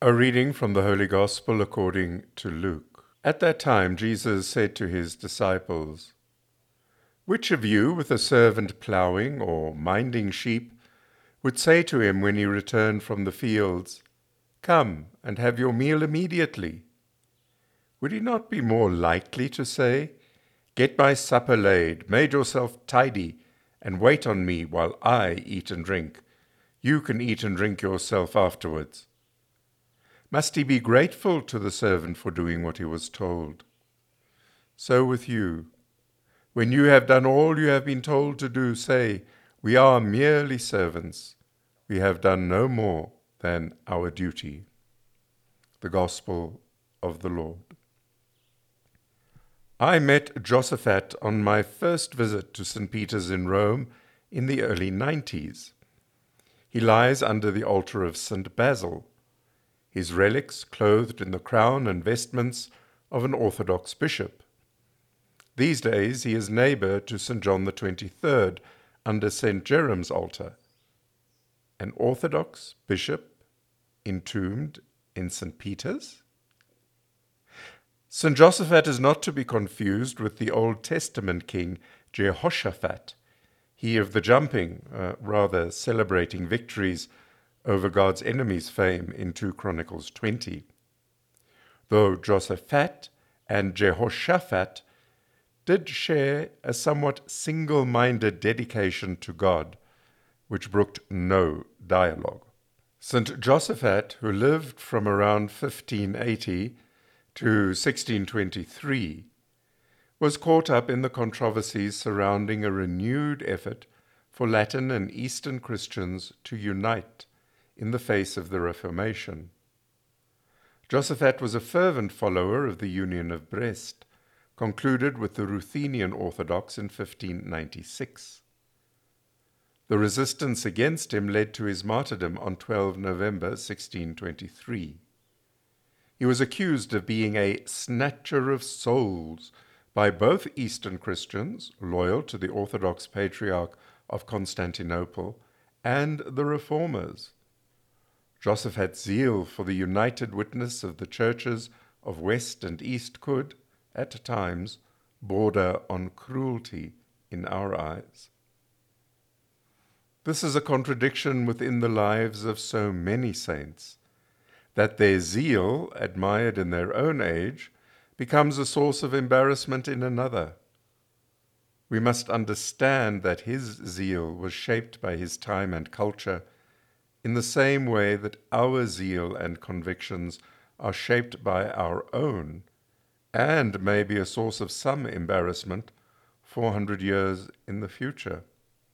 A reading from the Holy Gospel according to Luke. At that time Jesus said to his disciples, "Which of you, with a servant ploughing or minding sheep, would say to him when he returned from the fields, 'Come and have your meal immediately'? Would he not be more likely to say, 'Get my supper laid, made yourself tidy, and wait on me while I eat and drink? You can eat and drink yourself afterwards'? Must he be grateful to the servant for doing what he was told? So with you. When you have done all you have been told to do, say, 'We are merely servants. We have done no more than our duty.'" The Gospel of the Lord. I met Josaphat on my first visit to St. Peter's in Rome in the early 90s. He lies under the altar of St. Basil, his relics clothed in the crown and vestments of an Orthodox bishop. These days he is neighbour to St. John the 23rd under St. Jerome's altar. An Orthodox bishop entombed in St. Peter's? St. Josaphat is not to be confused with the Old Testament king Jehoshaphat, he of the jumping, rather celebrating victories over God's enemies' fame in 2 Chronicles 20. Though Josaphat and Jehoshaphat did share a somewhat single-minded dedication to God, which brooked no dialogue. St. Josaphat, who lived from around 1580 to 1623, was caught up in the controversies surrounding a renewed effort for Latin and Eastern Christians to unite in the face of the Reformation. Josaphat was a fervent follower of the Union of Brest, concluded with the Ruthenian Orthodox in 1596. The resistance against him led to his martyrdom on 12 November 1623. He was accused of being a snatcher of souls by both Eastern Christians, loyal to the Orthodox Patriarch of Constantinople, and the Reformers. Josaphat's zeal for the united witness of the churches of West and East could, at times, border on cruelty in our eyes. This is a contradiction within the lives of so many saints, that their zeal, admired in their own age, becomes a source of embarrassment in another. We must understand that his zeal was shaped by his time and culture, in the same way that our zeal and convictions are shaped by our own, and may be a source of some embarrassment 400 years in the future.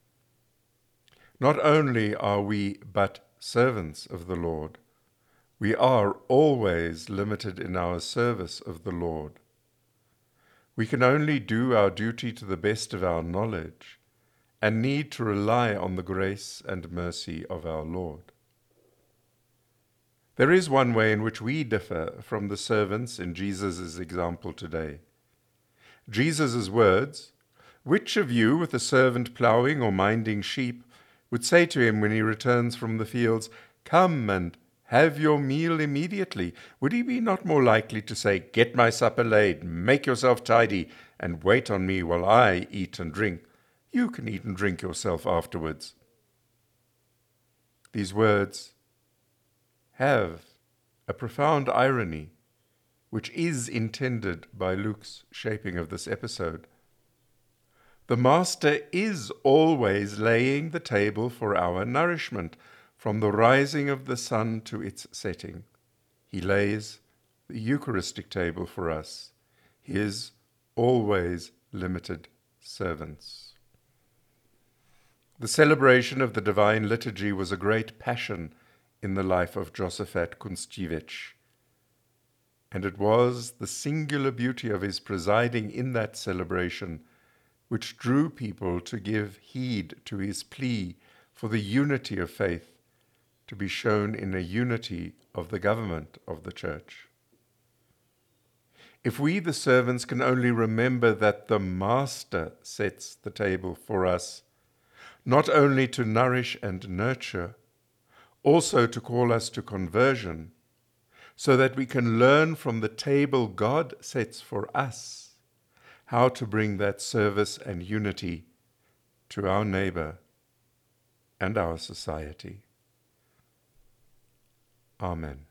Not only are we but servants of the Lord, we are always limited in our service of the Lord. We can only do our duty to the best of our knowledge, and need to rely on the grace and mercy of our Lord. There is one way in which we differ from the servants in Jesus' example today. Jesus' words, "Which of you, with a servant ploughing or minding sheep, would say to him when he returns from the fields, 'Come and have your meal immediately'? Would he be not more likely to say, 'Get my supper laid, make yourself tidy, and wait on me while I eat and drink? You can eat and drink yourself afterwards'?" These words have a profound irony, which is intended by Luke's shaping of this episode. The Master is always laying the table for our nourishment, from the rising of the sun to its setting. He lays the Eucharistic table for us, his always limited servants. The celebration of the Divine Liturgy was a great passion in the life of Josaphat Kunstiewicz, and it was the singular beauty of his presiding in that celebration which drew people to give heed to his plea for the unity of faith to be shown in a unity of the government of the Church. If we, the servants, can only remember that the Master sets the table for us, not only to nourish and nurture, also to call us to conversion, so that we can learn from the table God sets for us how to bring that service and unity to our neighbor and our society. Amen.